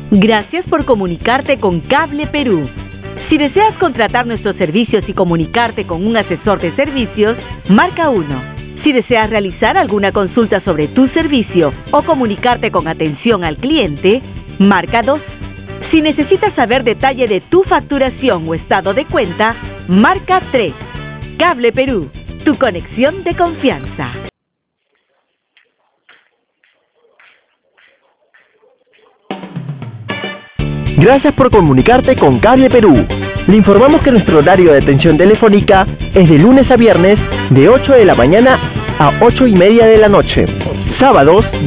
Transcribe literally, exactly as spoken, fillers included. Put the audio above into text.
Gracias por comunicarte con Cable Perú. Si deseas contratar nuestros servicios y comunicarte con un asesor de servicios, marca uno. Si deseas realizar alguna consulta sobre tu servicio o comunicarte con atención al cliente, marca dos. Si necesitas saber detalle de tu facturación o estado de cuenta, marca tres. Cable Perú, tu conexión de confianza. Gracias por comunicarte con Cable Perú. Le informamos que nuestro horario de atención telefónica es de lunes a viernes de ocho de la mañana a ocho y media de la noche. Sábados